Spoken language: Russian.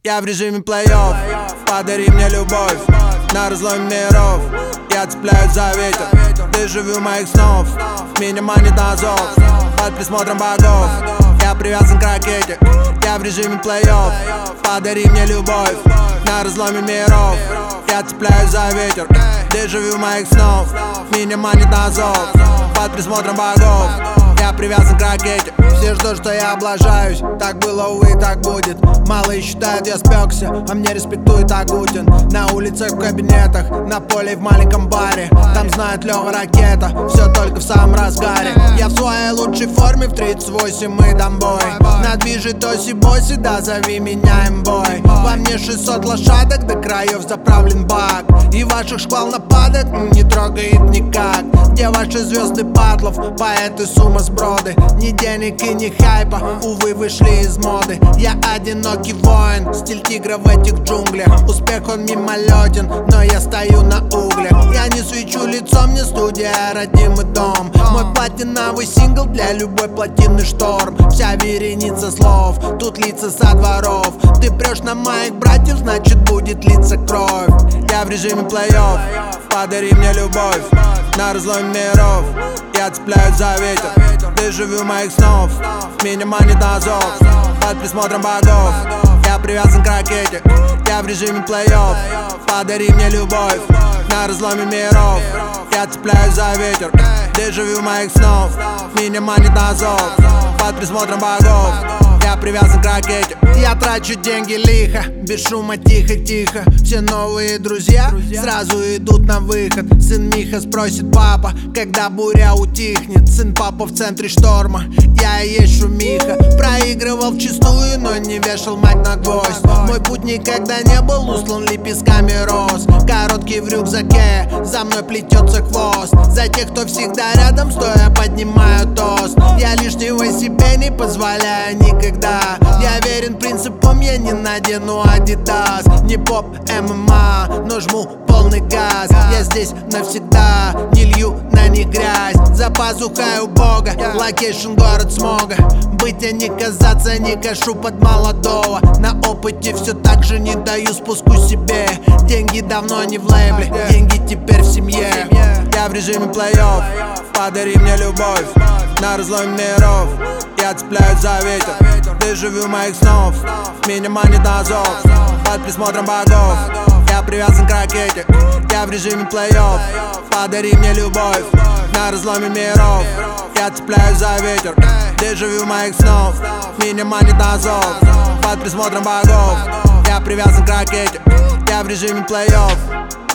Я в режиме плей-офф. Подари мне любовь на разломе миров. Я цепляюсь за ветер, дежавю моих снов. Меня манит на зов под присмотром богов. Я привязан к ракете, я в режиме плей-офф. Подари мне любовь на разломе миров. Я цепляюсь за ветер, дежавю моих снов. Меня манит на зов под присмотром богов. Я привязан к ракете. Все ждут, что я облажаюсь. Так было, увы, так будет. Малые считают, я спекся, а мне респектует Агутин. На улицах, в кабинетах, на поле и в маленьком баре. Там знают Лёва ракета, все только в самом разгаре. Я в своей лучшей форме, в 38 мы дам бой. На движе тоси-боси, да зови меня имбой. Во мне 600 лошадок, до краев заправлен бак. И ваших шквал нападок не трогает никак. Где ваши звезды батлов, поэты сумасброды? Ни денег и ни хайпа, увы, вышли из моды. Я одинокий воин, стиль тигра в этих джунглях. Успех он мимолетен, но я стою на углях. Я не свечу лицом, мне студия, родимый дом. Мой платиновый сингл для любой плотины шторм. Вся вереница слов, тут лица со дворов. Ты прешь на моих братьев, значит будет литься кровь. Я в режиме плей-офф, подари мне любовь на разломе миров. Я цепляюсь за ветер, дежавю моих снов. Меня манит на зов под присмотром богов. Я привязан к ракете, я в режиме плей-офф. Подари мне любовь на разломе миров. Я цепляюсь за ветер, дежавю моих снов. Меня манит на зов под присмотром богов. Я привязан к ракете. Я трачу деньги лихо, без шума, тихо-тихо. Все новые друзья сразу идут на выход. Сын Миха спросит папа, когда буря утихнет. Сын папа в центре шторма, я и есть шумиха. Проигрывал вчистую, но не вешал мать на гвоздь. Мой путь никогда не был услан лепестками роз. Короткий в рюкзаке, за мной плетется хвост. За тех, кто всегда рядом, стоя поднимаю тост. Я лишнего себе не позволяю никогда. Я верен принципам, я не надену Адидас. Не поп, ММА, но жму полный газ. Я здесь навсегда, не лью на них грязь. За пазухой у бога, локейшн город смога. Быть, а не казаться, не кашу под молодого. На опыте все так же не даю спуску себе. Деньги давно не в лейбле, деньги теперь в семье. Я в режиме плей-офф, подари мне любовь на разломе миров. Я цепляюсь за ветер, дежавю моих снов. Меня манит на зов под присмотром богов. Я привязан к ракете, я в режиме плей-офф. Подари мне любовь на разломе миров. Я цепляюсь за ветер, дежавю моих снов. Меня манит на зов под присмотром богов. Я привязан к ракете, я в режиме плей-офф.